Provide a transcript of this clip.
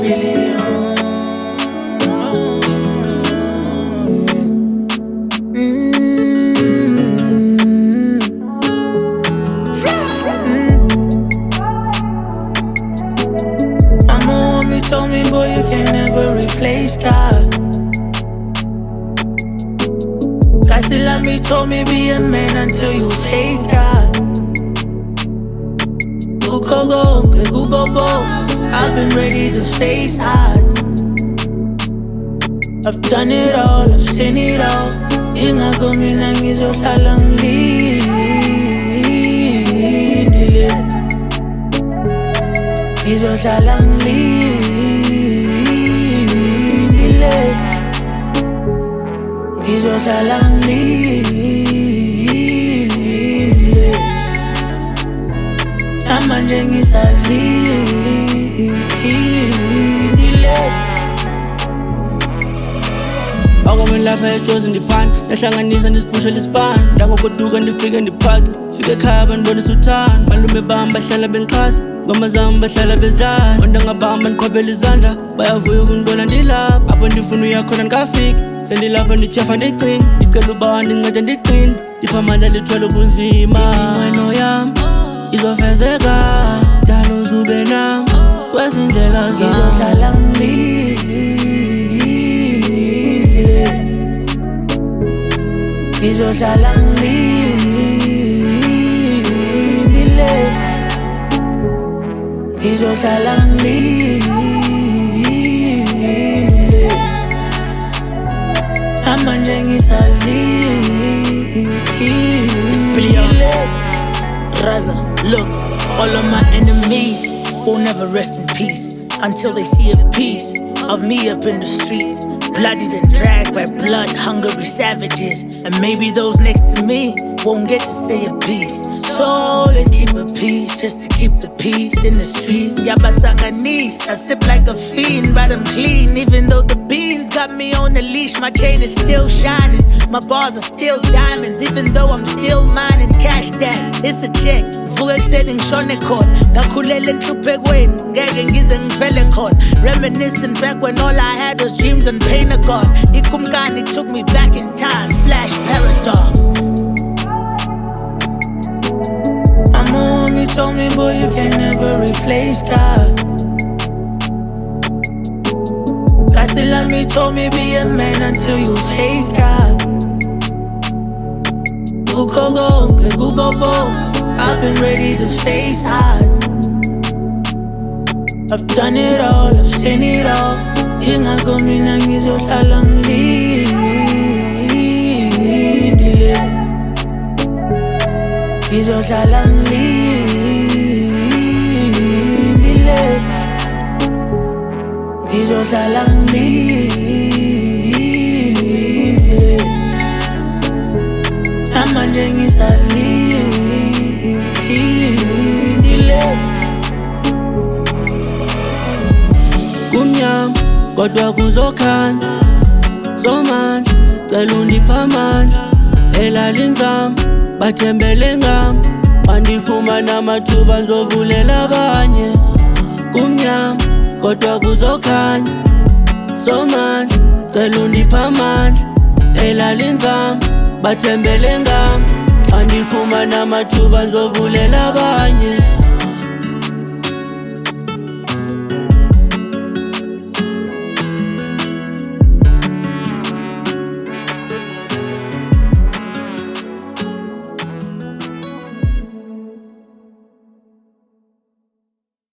really on. Mama want me, told me, boy, you can never replace God. God still love me, told me, be a man until you face God. Go, I've been ready to face odds. I've done it all, I've seen it all. Ingakho mina ngizohlala ngilindile. Ngizohlala ngilindile. Ngizohlala ngilindile. Namanje ngisalindile. Akwami lapha ejozi ndiphana ndahlanganisa ndisiphushe lisipana ndangokuduka ndifike ndiphake fike ekhaya bandibonisa uthando malume bam bahlala bendixhasa ngoma zam bahlala bezidlala ondanga bam bandiqhwabela izandla bayavuya ukundibona ndilapha apho ndifuna uya khona ndingafiki sendilapha ndityhefa ndicinga ndicela uba ndincede ndiqine ndipha amandla ndithwele ubunzima iminqweno yam izofezeka dala uzube nam kwezi ndlela zam ngizohlala ngizohlala ngilindile. Ngizohlala ngilindile. Namanje ngisalindile. Raza, look, all of my enemies will never rest in peace until they see a piece of me up in the streets, bloodied and dragged by blood-hungry savages. And maybe those next to me won't get to say a piece. So let's keep a peace, just to keep the peace in the streets. Yabasanganese, I sip like a fiend, but I'm clean. Even though the beans got me on the leash, my chain is still shining. My bars are still diamonds, even though I'm still mining. Cash that, it's a check. Vuka ekuseni ngishone khona, ngakhulela enhluphekweni, ngeke ngize ngivele khona. Reminiscing back when all I had was dreams and pain are gone. Ikumkani took me back in time, flash paradox. Mama want me, told me, boy, you can never replace God. God still love me, told me, be a man until you face God. Go, I've been ready to face odds. I've done it all, I've seen it all. Ingakho mina ngizohlala ngilindile. Ngizohlala ngilindile. Ngizohlala ngilindile. Namanje ngisalindile. kumnyama kodwa kuzokhanya somandla cela undiphe amandla elalini zam bathembele ngam bandifumana amathuba ndizovulela abanye kumnyama kodwa kuzokhanya somandla cela undiphe amandla elalini zam bathembele ngam bandifumana amathuba ndizovulela abanye